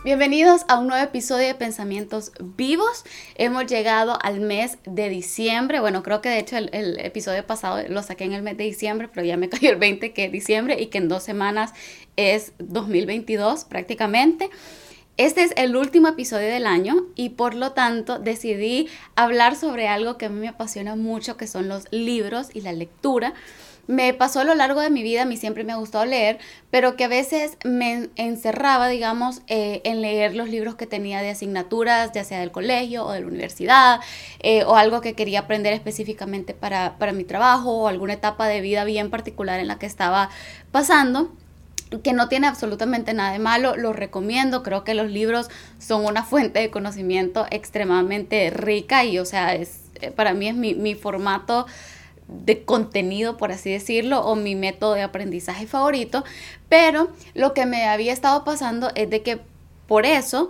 Bienvenidos a un nuevo episodio de Pensamientos Vivos. Hemos llegado al mes de diciembre. Bueno, creo que de hecho el episodio pasado lo saqué en el mes de diciembre, pero ya me cayó el 20 que es diciembre y que en 2 semanas es 2022 prácticamente. Este es el último episodio del año y por lo tanto decidí hablar sobre algo que a mí me apasiona mucho, que son los libros y la lectura. Me pasó a lo largo de mi vida, a mí siempre me ha gustado leer, pero que a veces me encerraba, digamos, en leer los libros que tenía de asignaturas, ya sea del colegio o de la universidad, o algo que quería aprender específicamente para mi trabajo o alguna etapa de vida bien particular en la que estaba pasando, que no tiene absolutamente nada de malo, los recomiendo. Creo que los libros son una fuente de conocimiento extremadamente rica y, o sea, para mí es mi formato de contenido, por así decirlo, o mi método de aprendizaje favorito. Pero lo que me había estado pasando es de que por eso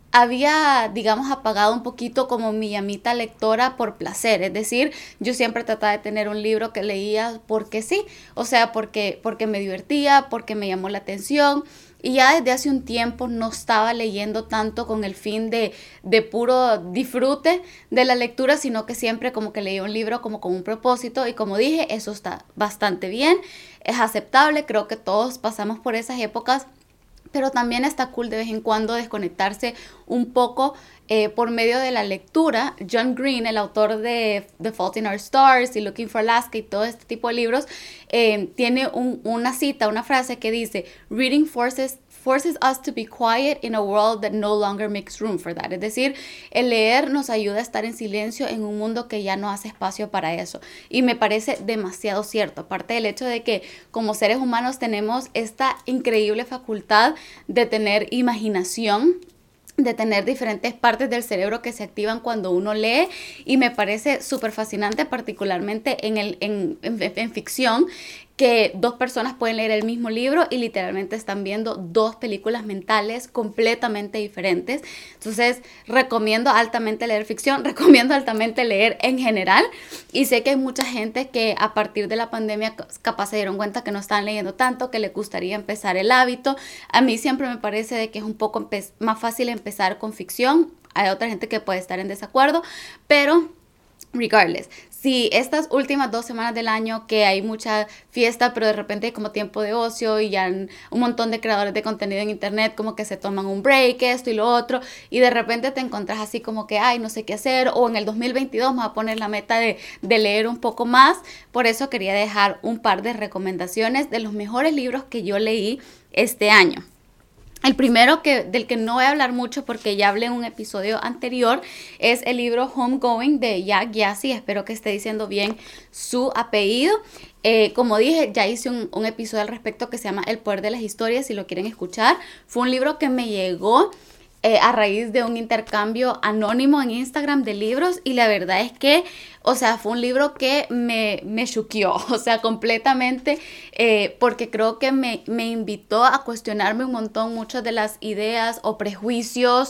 había, digamos, apagado un poquito como mi llamita lectora por placer. Es decir, yo siempre trataba de tener un libro que leía porque sí, o sea, porque me divertía, porque me llamó la atención. Y ya desde hace un tiempo no estaba leyendo tanto con el fin de puro disfrute de la lectura, sino que siempre como que leía un libro como con un propósito. Y como dije, eso está bastante bien, es aceptable, creo que todos pasamos por esas épocas, pero también está cool de vez en cuando desconectarse un poco por medio de la lectura. John Green, el autor de The Fault in Our Stars y Looking for Alaska y todo este tipo de libros, tiene una cita, una frase que dice: Reading forces us to be quiet in a world that no longer makes room for that. Es decir, el leer nos ayuda a estar en silencio en un mundo que ya no hace espacio para eso. Y me parece demasiado cierto, aparte del hecho de que como seres humanos tenemos esta increíble facultad de tener imaginación, de tener diferentes partes del cerebro que se activan cuando uno lee, y me parece súper fascinante, particularmente en ficción, que dos personas pueden leer el mismo libro y literalmente están viendo dos películas mentales completamente diferentes. Entonces recomiendo altamente leer ficción, recomiendo altamente leer en general, y sé que hay mucha gente que a partir de la pandemia capaz se dieron cuenta que no están leyendo tanto, que les gustaría empezar el hábito. A mí siempre me parece de que es un poco más fácil empezar con ficción. Hay otra gente que puede estar en desacuerdo, pero regardless, si estas últimas 2 semanas del año que hay mucha fiesta, pero de repente hay como tiempo de ocio y ya un montón de creadores de contenido en internet como que se toman un break, esto y lo otro, y de repente te encontrás así como que, ay, no sé qué hacer, o en el 2022 me voy a poner la meta de leer un poco más. Por eso quería dejar un par de recomendaciones de los mejores libros que yo leí este año. El primero del que no voy a hablar mucho porque ya hablé en un episodio anterior es el libro Homegoing de Yaa Gyasi. Espero que esté diciendo bien su apellido. Como dije, ya hice un episodio al respecto que se llama El poder de las historias, si lo quieren escuchar. Fue un libro que me llegó a raíz de un intercambio anónimo en Instagram de libros, y la verdad es que, o sea, fue un libro que me choqueó, o sea, completamente, porque creo que me invitó a cuestionarme un montón muchas de las ideas o prejuicios,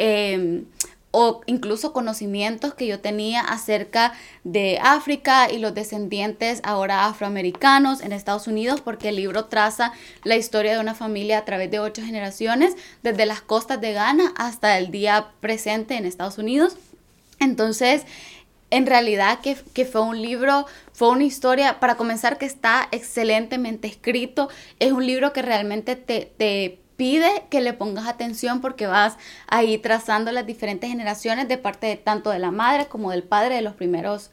o incluso conocimientos que yo tenía acerca de África y los descendientes ahora afroamericanos en Estados Unidos, porque el libro traza la historia de una familia a través de 8 generaciones, desde las costas de Ghana hasta el día presente en Estados Unidos. Entonces, en realidad que fue un libro, fue una historia, para comenzar, que está excelentemente escrito. Es un libro que realmente te pide que le pongas atención, porque vas ahí trazando las diferentes generaciones de parte de tanto de la madre como del padre de los primeros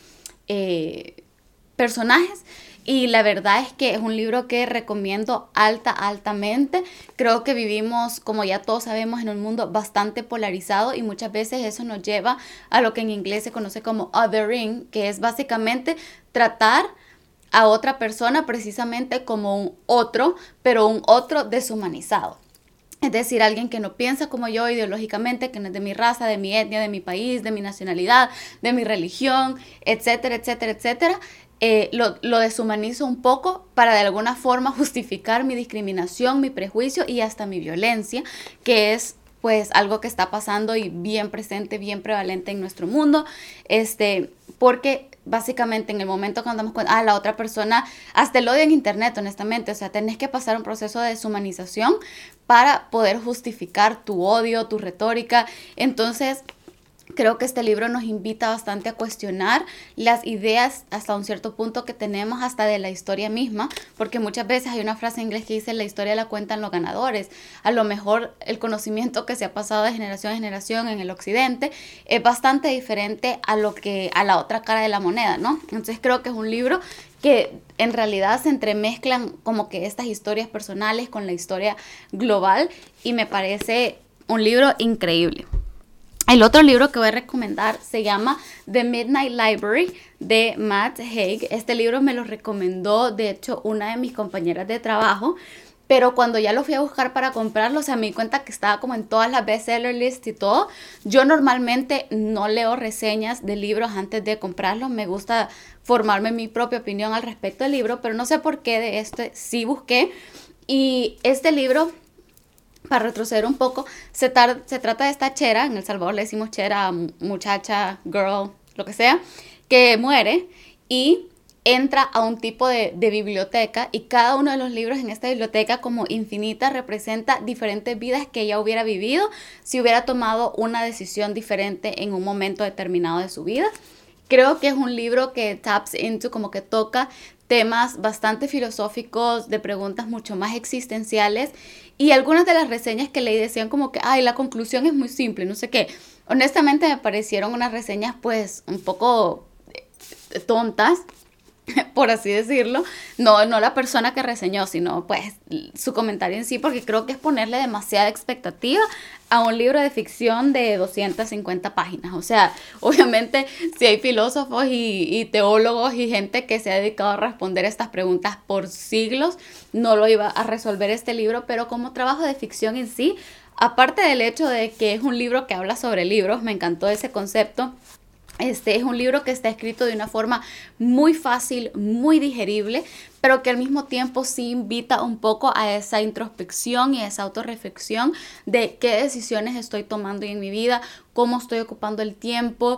personajes. Y la verdad es que es un libro que recomiendo altamente. Creo que vivimos, como ya todos sabemos, en un mundo bastante polarizado, y muchas veces eso nos lleva a lo que en inglés se conoce como othering, que es básicamente tratar a otra persona precisamente como un otro, pero un otro deshumanizado. Es decir, alguien que no piensa como yo ideológicamente, que no es de mi raza, de mi etnia, de mi país, de mi nacionalidad, de mi religión, etcétera, etcétera, etcétera. Lo deshumanizo un poco para de alguna forma justificar mi discriminación, mi prejuicio y hasta mi violencia, que es pues algo que está pasando y bien presente, bien prevalente en nuestro mundo, porque básicamente en el momento cuando damos cuenta, la otra persona, hasta el odio en internet, honestamente, o sea, tenés que pasar un proceso de deshumanización para poder justificar tu odio, tu retórica. Entonces, creo que este libro nos invita bastante a cuestionar las ideas hasta un cierto punto que tenemos hasta de la historia misma, porque muchas veces hay una frase en inglés que dice la historia la cuentan los ganadores. A lo mejor el conocimiento que se ha pasado de generación en generación en el occidente es bastante diferente a la otra cara de la moneda, ¿no? Entonces creo que es un libro que en realidad se entremezclan como que estas historias personales con la historia global y me parece un libro increíble. El otro libro que voy a recomendar se llama The Midnight Library de Matt Haig. Este libro me lo recomendó, de hecho, una de mis compañeras de trabajo, pero cuando ya lo fui a buscar para comprarlo, o sea, me di cuenta que estaba como en todas las bestseller lists y todo. Yo normalmente no leo reseñas de libros antes de comprarlos, me gusta formarme mi propia opinión al respecto del libro, pero no sé por qué de este sí busqué. Y este libro, para retroceder un poco, se trata de esta chera, en El Salvador le decimos chera, muchacha, girl, lo que sea, que muere y entra a un tipo de biblioteca y cada uno de los libros en esta biblioteca como infinita representa diferentes vidas que ella hubiera vivido si hubiera tomado una decisión diferente en un momento determinado de su vida. Creo que es un libro que taps into, como que toca temas bastante filosóficos, de preguntas mucho más existenciales, y algunas de las reseñas que leí decían como que, la conclusión es muy simple, no sé qué. Honestamente me parecieron unas reseñas pues un poco tontas, por así decirlo, no la persona que reseñó, sino pues su comentario en sí, porque creo que es ponerle demasiada expectativa a un libro de ficción de 250 páginas. O sea, obviamente si hay filósofos y teólogos y gente que se ha dedicado a responder estas preguntas por siglos, no lo iba a resolver este libro, pero como trabajo de ficción en sí, aparte del hecho de que es un libro que habla sobre libros, me encantó ese concepto. Este es un libro que está escrito de una forma muy fácil, muy digerible, pero que al mismo tiempo sí invita un poco a esa introspección y a esa autorreflexión de qué decisiones estoy tomando en mi vida, cómo estoy ocupando el tiempo,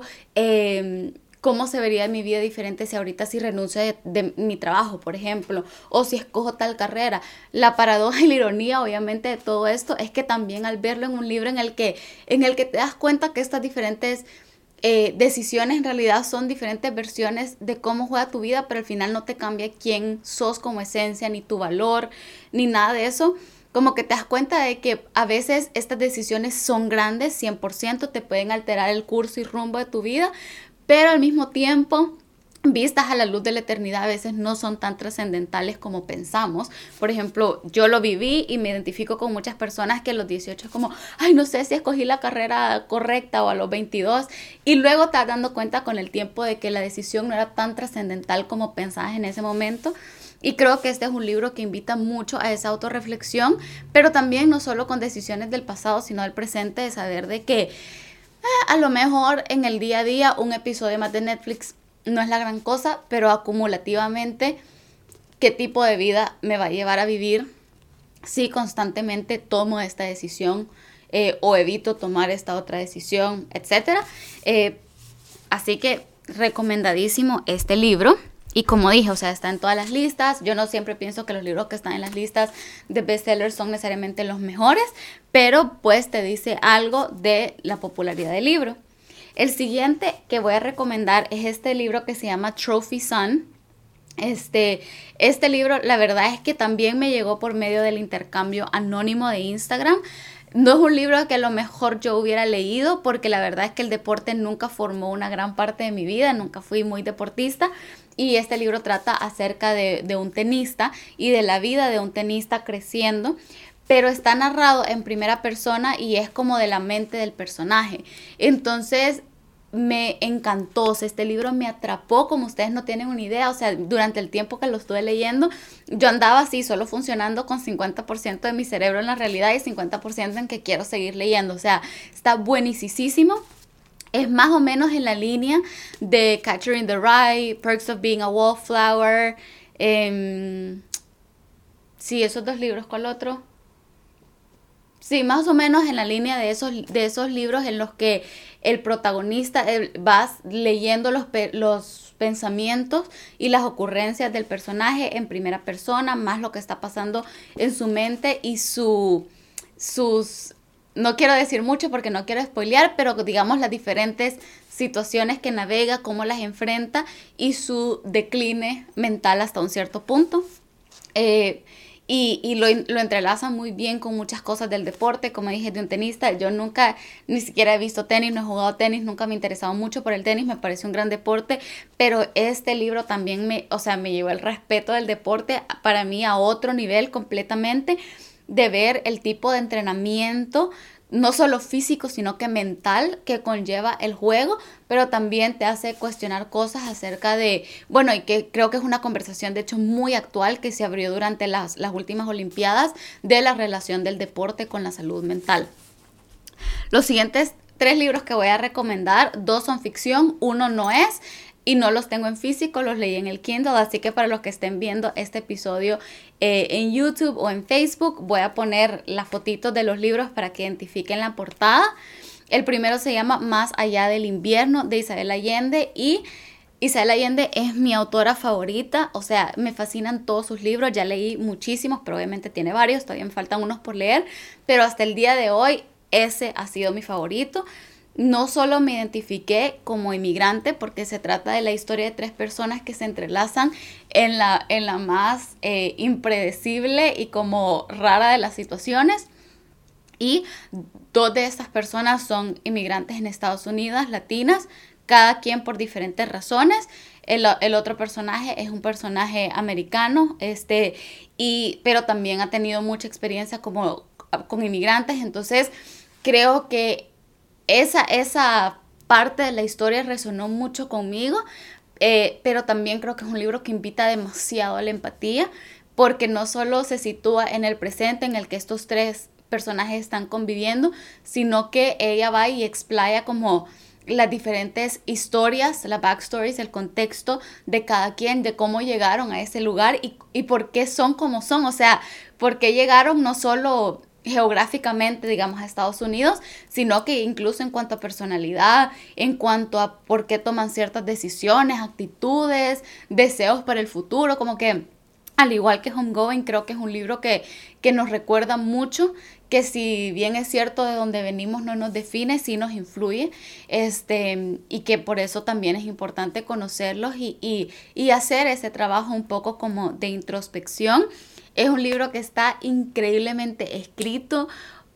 cómo se vería mi vida diferente si ahorita sí renuncio de mi trabajo, por ejemplo, o si escojo tal carrera. La paradoja y la ironía, obviamente, de todo esto es que también al verlo en un libro en el que te das cuenta que estas diferentes decisiones en realidad son diferentes versiones de cómo juega tu vida, pero al final no te cambia quién sos como esencia, ni tu valor, ni nada de eso. Como que te das cuenta de que a veces estas decisiones son grandes, 100%, te pueden alterar el curso y rumbo de tu vida, pero al mismo tiempo, vistas a la luz de la eternidad, a veces no son tan trascendentales como pensamos. Por ejemplo, yo lo viví y me identifico con muchas personas que a los 18 es como, no sé si escogí la carrera correcta, o a los 22, y luego te vas dando cuenta con el tiempo de que la decisión no era tan trascendental como pensabas en ese momento. Y creo que este es un libro que invita mucho a esa autorreflexión, pero también no solo con decisiones del pasado, sino del presente, de saber de que a lo mejor en el día a día un episodio más de Netflix no es la gran cosa, pero acumulativamente, ¿qué tipo de vida me va a llevar a vivir si constantemente tomo esta decisión o evito tomar esta otra decisión, etcétera? Así que recomendadísimo este libro. Y como dije, o sea, está en todas las listas. Yo no siempre pienso que los libros que están en las listas de bestsellers son necesariamente los mejores, pero pues te dice algo de la popularidad del libro. El siguiente que voy a recomendar es este libro que se llama Trophy Son. Este libro, la verdad es que también me llegó por medio del intercambio anónimo de Instagram. No es un libro que a lo mejor yo hubiera leído, porque la verdad es que el deporte nunca formó una gran parte de mi vida, nunca fui muy deportista. Y este libro trata acerca de un tenista y de la vida de un tenista creciendo, pero está narrado en primera persona y es como de la mente del personaje. Entonces me encantó, o sea, este libro me atrapó como ustedes no tienen una idea. O sea, durante el tiempo que lo estuve leyendo, yo andaba así, solo funcionando con 50% de mi cerebro en la realidad y 50% en que quiero seguir leyendo. O sea, está buenísimo. Es más o menos en la línea de Catcher in the Rye, Perks of Being a Wallflower. Sí, esos dos libros. ¿Cuál otro? Sí, más o menos en la línea de esos libros en los que el protagonista vas leyendo los pensamientos y las ocurrencias del personaje en primera persona, más lo que está pasando en su mente y sus, no quiero decir mucho porque no quiero spoilear, pero digamos las diferentes situaciones que navega, cómo las enfrenta y su decline mental hasta un cierto punto. Y lo entrelaza muy bien con muchas cosas del deporte, como dije, de un tenista. Yo nunca, ni siquiera he visto tenis, no he jugado tenis, nunca me he interesado mucho por el tenis, me parece un gran deporte, pero este libro también me llevó el respeto del deporte para mí a otro nivel completamente, de ver el tipo de entrenamiento, no solo físico, sino que mental que conlleva el juego, pero también te hace cuestionar cosas acerca de, bueno, y que creo que es una conversación de hecho muy actual que se abrió durante las últimas Olimpiadas, de la relación del deporte con la salud mental. Los siguientes 3 libros que voy a recomendar, 2 son ficción, 1 no es, y no los tengo en físico, los leí en el Kindle, así que para los que estén viendo este episodio en YouTube o en Facebook, voy a poner las fotitos de los libros para que identifiquen la portada. El primero se llama Más allá del invierno, de Isabel Allende, y Isabel Allende es mi autora favorita, o sea, me fascinan todos sus libros, ya leí muchísimos, pero obviamente tiene varios, todavía me faltan unos por leer, pero hasta el día de hoy ese ha sido mi favorito. No solo me identifiqué como inmigrante, porque se trata de la historia de 3 personas que se entrelazan en la más impredecible y como rara de las situaciones. Y 2 de estas personas son inmigrantes en Estados Unidos, latinas, cada quien por diferentes razones. El otro personaje es un personaje americano, pero también ha tenido mucha experiencia con inmigrantes, entonces creo que esa parte de la historia resonó mucho conmigo, pero también creo que es un libro que invita demasiado a la empatía, porque no solo se sitúa en el presente en el que estos 3 personajes están conviviendo, sino que ella va y explaya como las diferentes historias, las backstories, el contexto de cada quien, de cómo llegaron a ese lugar y por qué son como son, o sea, por qué llegaron no solo geográficamente, digamos, a Estados Unidos, sino que incluso en cuanto a personalidad, en cuanto a por qué toman ciertas decisiones, actitudes, deseos para el futuro, como que al igual que Homegoing, creo que es un libro que nos recuerda mucho que si bien es cierto de donde venimos no nos define, sí nos influye, y que por eso también es importante conocerlos y hacer ese trabajo un poco como de introspección. Es un libro que está increíblemente escrito,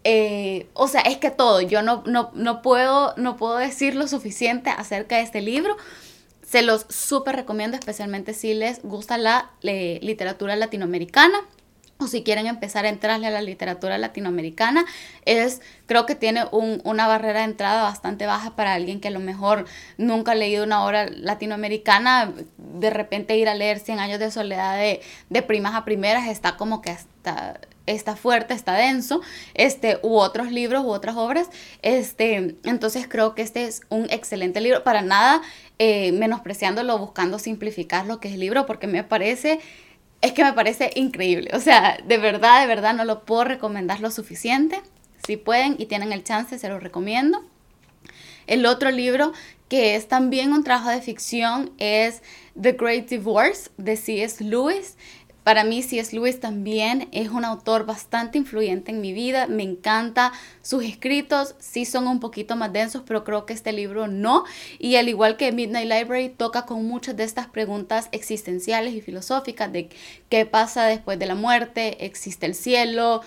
o sea, es que todo, yo no puedo decir lo suficiente acerca de este libro. Se los súper recomiendo, especialmente si les gusta la literatura latinoamericana o si quieren empezar a entrarle a la literatura latinoamericana. Creo que tiene una barrera de entrada bastante baja para alguien que a lo mejor nunca ha leído una obra latinoamericana. De repente ir a leer 100 años de soledad de primas a primeras está como que está fuerte, está denso, u otros libros u otras obras, entonces creo que este es un excelente libro, para nada menospreciándolo, buscando simplificar lo que es el libro, porque me parece increíble, o sea, de verdad no lo puedo recomendar lo suficiente. Si pueden y tienen el chance, se lo recomiendo. El otro libro que es también un trabajo de ficción es The Great Divorce, de C.S. Lewis. Para mí C.S. Lewis también es un autor bastante influyente en mi vida, me encanta sus escritos, sí son un poquito más densos, pero creo que este libro no, y al igual que Midnight Library toca con muchas de estas preguntas existenciales y filosóficas de qué pasa después de la muerte, existe el cielo,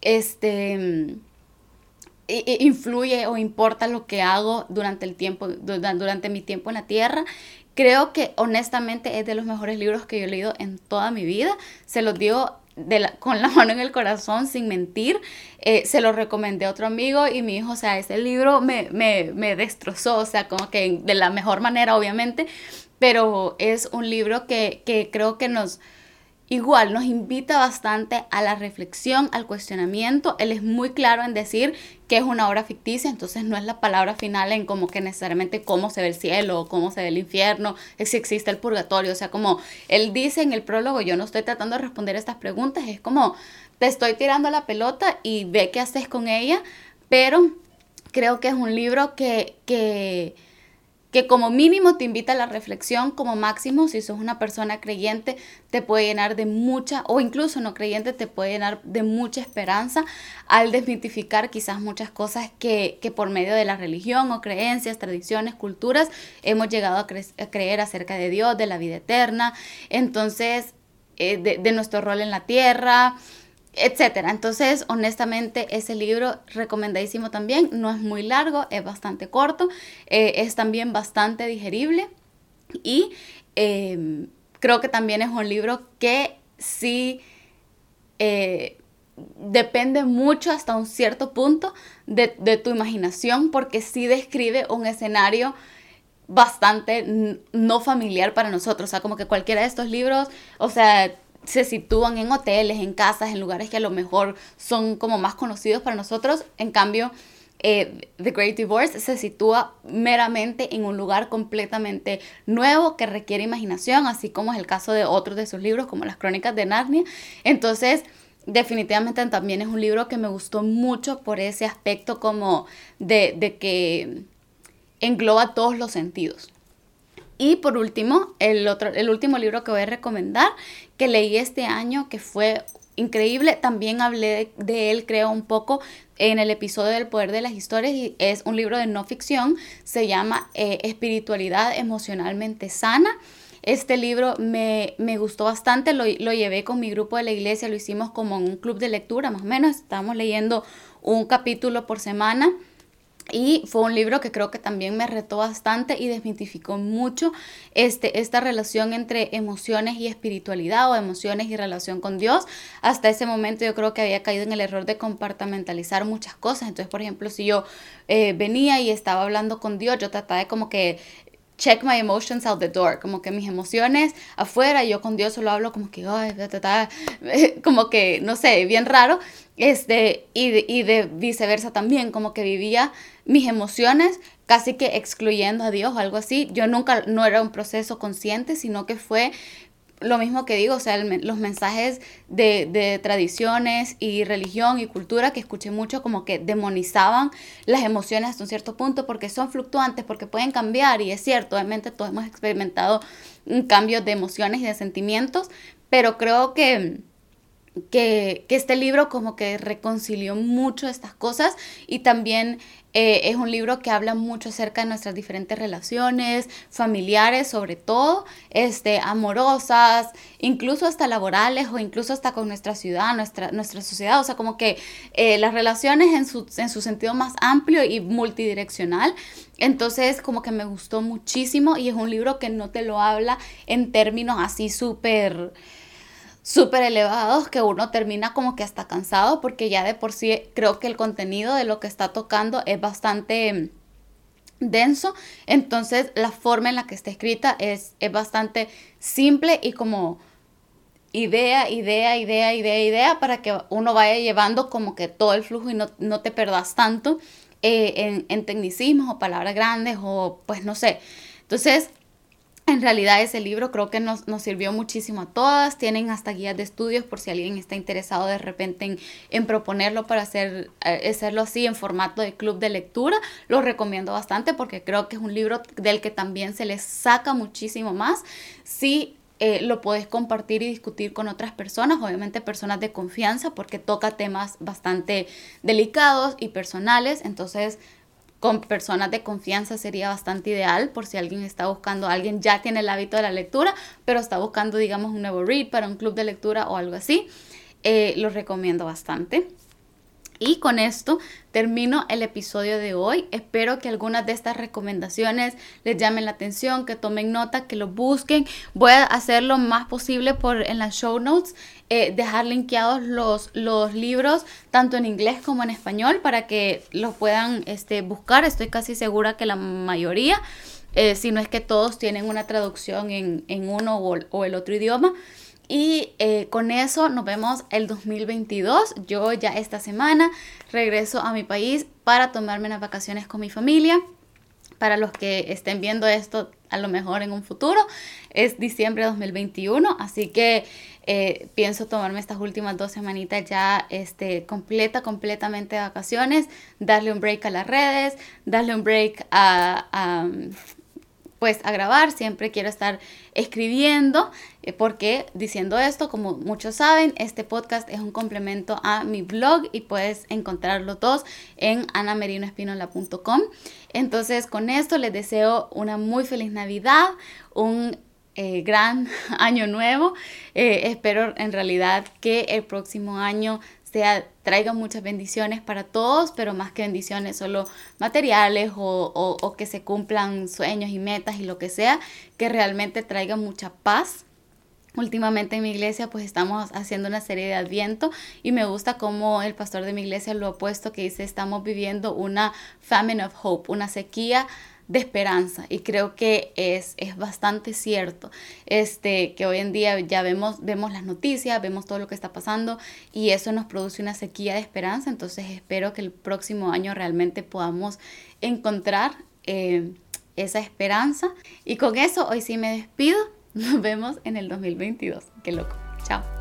influye o importa lo que hago durante mi tiempo en la tierra. Creo que honestamente es de los mejores libros que yo he leído en toda mi vida. Se los digo con la mano en el corazón, sin mentir. Se lo recomendé a otro amigo y mi hijo, o sea, ese libro me destrozó, o sea, como que de la mejor manera, obviamente, pero es un libro que creo que nos invita bastante a la reflexión, al cuestionamiento. Él es muy claro en decir que es una obra ficticia, entonces no es la palabra final en como que necesariamente cómo se ve el cielo o cómo se ve el infierno, si existe el purgatorio, o sea, como él dice en el prólogo, yo no estoy tratando de responder estas preguntas, es como te estoy tirando la pelota y ve qué haces con ella, pero creo que es un libro que que como mínimo te invita a la reflexión, como máximo, si sos una persona creyente, te puede llenar de mucha, o incluso no creyente, te puede llenar de mucha esperanza al desmitificar quizás muchas cosas que por medio de la religión o creencias, tradiciones, culturas, hemos llegado a creer acerca de Dios, de la vida eterna, entonces, de nuestro rol en la tierra, etcétera. Entonces, honestamente, ese libro recomendadísimo también. No es muy largo, es bastante corto, es también bastante digerible y creo que también es un libro que sí depende mucho hasta un cierto punto de tu imaginación, porque sí describe un escenario bastante no familiar para nosotros. O sea, como que cualquiera de estos libros, o sea, se sitúan en hoteles, en casas, en lugares que a lo mejor son como más conocidos para nosotros. En cambio, The Great Divorce se sitúa meramente en un lugar completamente nuevo que requiere imaginación, así como es el caso de otros de sus libros, como Las Crónicas de Narnia. Entonces, definitivamente también es un libro que me gustó mucho por ese aspecto como de que engloba todos los sentidos. Y por último, el último libro que voy a recomendar, que leí este año, que fue increíble, también hablé de él, creo, un poco en el episodio del Poder de las Historias, y es un libro de no ficción, se llama Espiritualidad Emocionalmente Sana. Este libro me gustó bastante, lo llevé con mi grupo de la iglesia, lo hicimos como un club de lectura, más o menos, estábamos leyendo un capítulo por semana. Y fue un libro que creo que también me retó bastante y desmitificó mucho esta relación entre emociones y espiritualidad, o emociones y relación con Dios. Hasta ese momento yo creo que había caído en el error de compartimentalizar muchas cosas. Entonces, por ejemplo, si yo venía y estaba hablando con Dios, yo trataba de como que check my emotions out the door, como que mis emociones afuera, y yo con Dios solo hablo como que, ay, como que, no sé, bien raro, y de viceversa también, como que vivía mis emociones casi que excluyendo a Dios o algo así. Yo nunca, no era un proceso consciente, sino que fue lo mismo que digo, o sea, los mensajes de tradiciones y religión y cultura que escuché mucho, como que demonizaban las emociones hasta un cierto punto porque son fluctuantes, porque pueden cambiar, y es cierto, obviamente todos hemos experimentado un cambio de emociones y de sentimientos, pero creo que este libro como que reconcilió mucho estas cosas, y también es un libro que habla mucho acerca de nuestras diferentes relaciones familiares, sobre todo amorosas, incluso hasta laborales, o incluso hasta con nuestra ciudad, nuestra sociedad. O sea, como que las relaciones en su sentido más amplio y multidireccional. Entonces, como que me gustó muchísimo, y es un libro que no te lo habla en términos así súper elevados, que uno termina como que hasta cansado, porque ya de por sí creo que el contenido de lo que está tocando es bastante denso. Entonces la forma en la que está escrita es bastante simple, y como idea, para que uno vaya llevando como que todo el flujo y no te perdas tanto en tecnicismos o palabras grandes, o pues no sé. Entonces, en realidad ese libro creo que nos sirvió muchísimo a todas. Tienen hasta guías de estudios por si alguien está interesado de repente en proponerlo para hacerlo así en formato de club de lectura. Lo recomiendo bastante, porque creo que es un libro del que también se les saca muchísimo más si lo puedes compartir y discutir con otras personas, obviamente personas de confianza, porque toca temas bastante delicados y personales. Entonces, con personas de confianza sería bastante ideal, por si alguien está buscando, alguien ya tiene el hábito de la lectura, pero está buscando, digamos, un nuevo read para un club de lectura o algo así. Lo recomiendo bastante. Y con esto termino el episodio de hoy. Espero que algunas de estas recomendaciones les llamen la atención, que tomen nota, que lo busquen. Voy a hacer lo más posible en las show notes, dejar linkeados los libros, tanto en inglés como en español, para que los puedan buscar. Estoy casi segura que la mayoría, si no es que todos, tienen una traducción en uno o el otro idioma. Y con eso nos vemos el 2022. Yo ya esta semana regreso a mi país para tomarme unas vacaciones con mi familia. Para los que estén viendo esto a lo mejor en un futuro, es diciembre de 2021. Así que pienso tomarme estas últimas 2 semanitas ya completamente de vacaciones. Darle un break a las redes, darle un break a pues a grabar, siempre quiero estar escribiendo, porque diciendo esto, como muchos saben, este podcast es un complemento a mi blog y puedes encontrarlo todos en anamerinoespinola.com. Entonces con esto les deseo una muy feliz Navidad, un gran año nuevo. Espero en realidad que el próximo año traiga muchas bendiciones para todos, pero más que bendiciones solo materiales o que se cumplan sueños y metas y lo que sea, que realmente traiga mucha paz. Últimamente en mi iglesia pues estamos haciendo una serie de Adviento y me gusta cómo el pastor de mi iglesia lo ha puesto, que dice: estamos viviendo una famine of hope, una sequía de esperanza, y creo que es bastante cierto, que hoy en día ya vemos las noticias, vemos todo lo que está pasando y eso nos produce una sequía de esperanza. Entonces espero que el próximo año realmente podamos encontrar esa esperanza, y con eso hoy sí me despido. Nos vemos en el 2022. Qué loco. Chao.